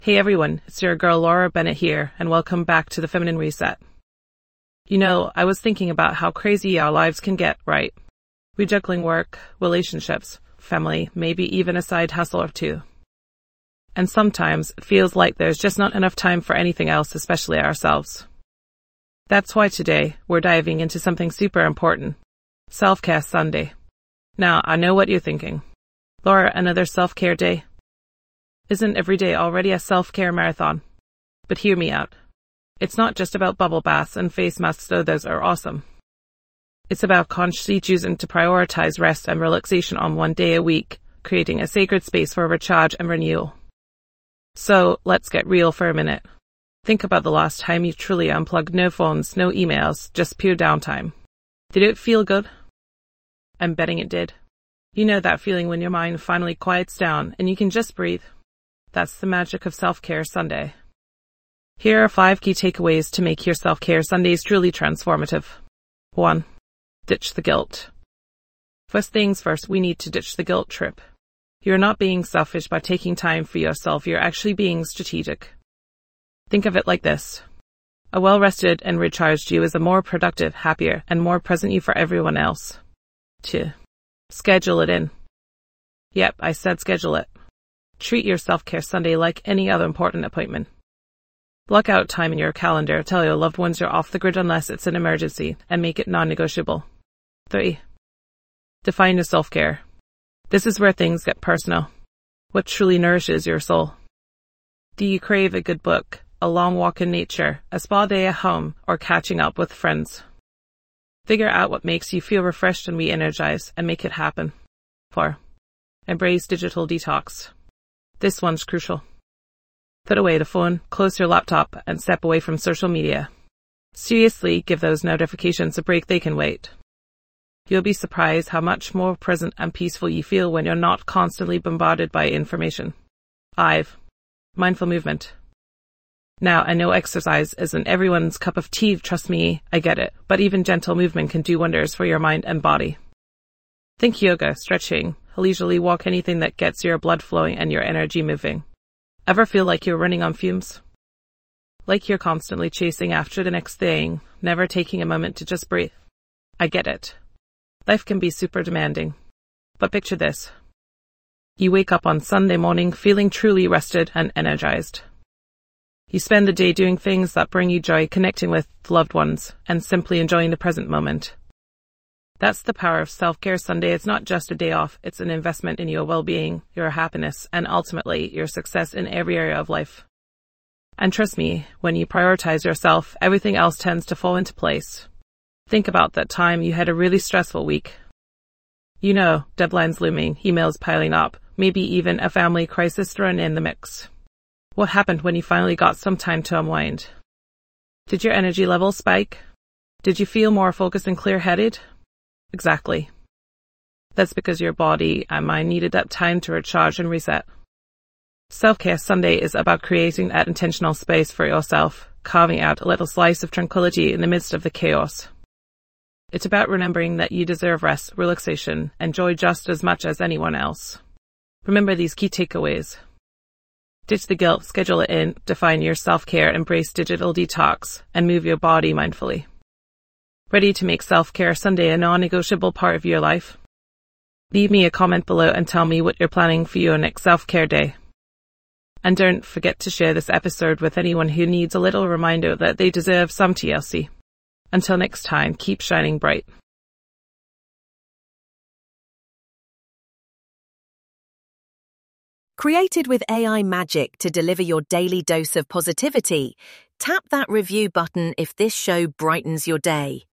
Hey everyone, it's your girl Laura Bennett here, and welcome back to the Feminine Reset. You know, I was thinking about how crazy our lives can get, right? We're juggling work, relationships, family, maybe even a side hustle or two. And sometimes it feels like there's just not enough time for anything else, especially ourselves. That's why today we're diving into something super important. Self-Care Sunday. Now, I know what you're thinking. Laura, another self-care day? Isn't every day already a self-care marathon? But hear me out. It's not just about bubble baths and face masks, though those are awesome. It's about consciously choosing to prioritize rest and relaxation on one day a week, creating a sacred space for recharge and renewal. So, let's get real for a minute. Think about the last time you truly unplugged. No phones, no emails, just pure downtime. Did it feel good? I'm betting it did. You know that feeling when your mind finally quiets down and you can just breathe? That's the magic of Self-Care Sunday. Here are 5 key takeaways to make your Self-Care Sundays truly transformative. 1. Ditch the guilt. First things first, we need to ditch the guilt trip. You're not being selfish by taking time for yourself, you're actually being strategic. Think of it like this. A well-rested and recharged you is a more productive, happier, and more present you for everyone else. 2. Schedule it in. Yep, I said schedule it. Treat your Self-Care Sunday like any other important appointment. Block out time in your calendar, tell your loved ones you're off the grid unless it's an emergency, and make it non-negotiable. 3. Define your self-care. This is where things get personal. What truly nourishes your soul? Do you crave a good book, a long walk in nature, a spa day at home, or catching up with friends? Figure out what makes you feel refreshed and re-energized, and make it happen. 4. Embrace digital detox. This one's crucial. Put away the phone, close your laptop, and step away from social media. Seriously, give those notifications a break, they can wait. You'll be surprised how much more present and peaceful you feel when you're not constantly bombarded by information. 5. Mindful movement. Now, I know exercise isn't everyone's cup of tea, trust me, I get it, but even gentle movement can do wonders for your mind and body. Think yoga, stretching, a leisurely walk, anything that gets your blood flowing and your energy moving. Ever feel like you're running on fumes? Like you're constantly chasing after the next thing, never taking a moment to just breathe? I get it. Life can be super demanding. But picture this. You wake up on Sunday morning feeling truly rested and energized. You spend the day doing things that bring you joy, connecting with loved ones, and simply enjoying the present moment. That's the power of Self-Care Sunday. It's not just a day off, it's an investment in your well-being, your happiness, and ultimately your success in every area of life. And trust me, when you prioritize yourself, everything else tends to fall into place. Think about that time you had a really stressful week. You know, deadlines looming, emails piling up, maybe even a family crisis thrown in the mix. What happened when you finally got some time to unwind? Did your energy level spike? Did you feel more focused and clear-headed? Exactly. That's because your body and mind needed that time to recharge and reset. Self-Care Sunday is about creating that intentional space for yourself, carving out a little slice of tranquility in the midst of the chaos. It's about remembering that you deserve rest, relaxation, and joy just as much as anyone else. Remember these key takeaways. Ditch the guilt, schedule it in, define your self-care, embrace digital detox, and move your body mindfully. Ready to make Self-Care Sunday a non-negotiable part of your life? Leave me a comment below and tell me what you're planning for your next Self-Care Day. And don't forget to share this episode with anyone who needs a little reminder that they deserve some TLC. Until next time, keep shining bright. Created with AI magic to deliver your daily dose of positivity, tap that review button if this show brightens your day.